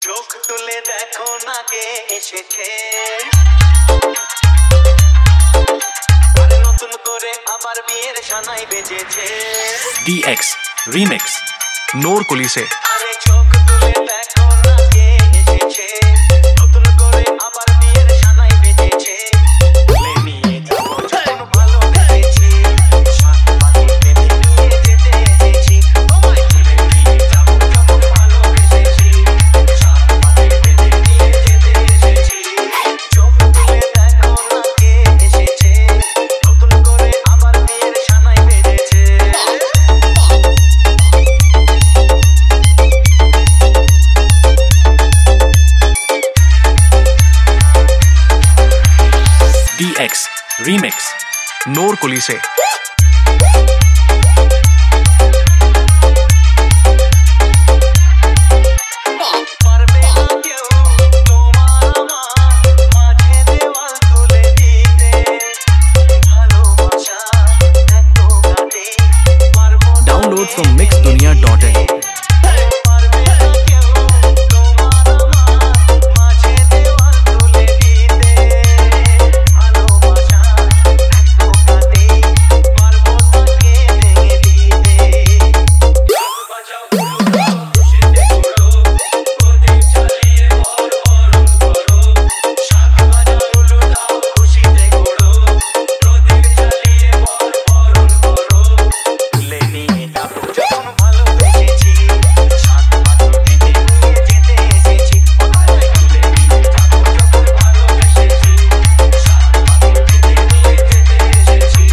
চোখ তুলে দেখো না কে এসেছে, আরে নতুন করে আবার বিয়ের সানাই বেজেছে। DX Remix नोर कुली से। আরে চোখ তুলে দেখো না কে এসেছে, নতুন করে আবার বিয়ের সানাই বেজেছে। তুলে নিয়ে যাবো যখন ভালোবেসেছি, সাত পাকে বেঁধে নিয়ে যেতে এসেছি। তোমায় তুলে নিয়ে যাবো যখন ভালোবেসেছি, সাত পাকে বেঁধে নিয়ে যেতে এসেছি। চোখ তুলে দেখো না কে এসেছে, নতুন করে আবার বিয়ের সানাই বেজেছে। DX Remix नोर कुली से। পারবে না কেউ তোমার আমার মাঝে দেওয়াল তুলে দিতে, ভালোবাসা এত কাটে পারবো না डाउनलोड फ्रॉम mixdunia.in। পারবে না কেউ তোমার আমার মাঝে দেওয়াল তুলে দিতে, ভালোবাসা এত কাটে পারবো তাকে ভেঙে দিতে। বাঁচাও খুশিতে ঘোরো, প্রদীপ জ্বালিয়ে ভর বরণ করো। শাক বাজাও উলু দাও খুশিতে ঘোরো, প্রদীপ জ্বালিয়ে ভর বরণ করো। তুলে নিয়ে যাবো যখন ভালোবেসেছি, সাত পাকে বেঁধে নিয়ে যেতে এসেছি। তোমায় তুলে নিয়ে যাবো যখন ভালোবেসেছি, সাত পাকে বেঁধে নিয়ে যেতে এসেছি।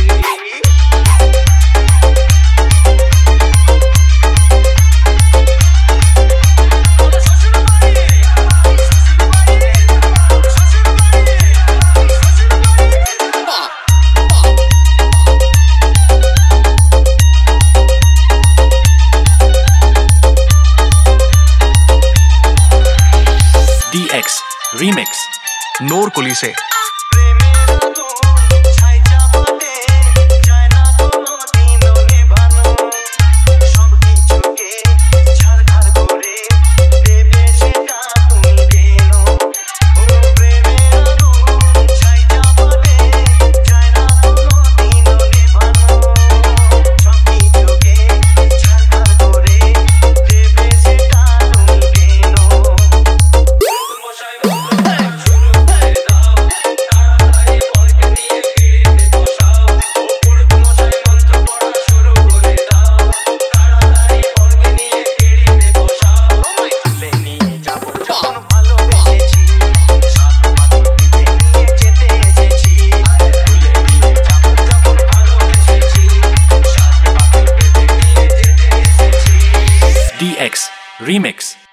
DX Remix नोर कुली से। প্রেমের আগুন ছাই চাপাতে যায় না কোনোদিনও নেভানো, সবকিছুকে ছারখার করে দেবে সেটা তুমি কেন? ও প্রেমের আগুন ছাই চাপাতে যায় না কোনোদিনও নেভানো, সবকিছুকে ছারখার করে দেবে সেটা তুমি কেন? মশাই শুরু করে দাও, তাড়াতাড়ি বরকে নিয়ে কেড়ে বসাও। পুরুত মশাই মন্ত্র পড়া শুরু করে দাও, তাড়াতাড়ি বরকে নিয়ে কেড়ে বসাও। তোমায় তুলে নিয়ে যাবো যখন ভালোবেসেছি, সাত পাকে বেঁধে নিয়ে যেতে এসেছি। তুলে নিয়ে যাবো যখন ভালোবেসেছি, সাত পাকে বেঁধে নিয়ে যেতে এসেছি। DX Remix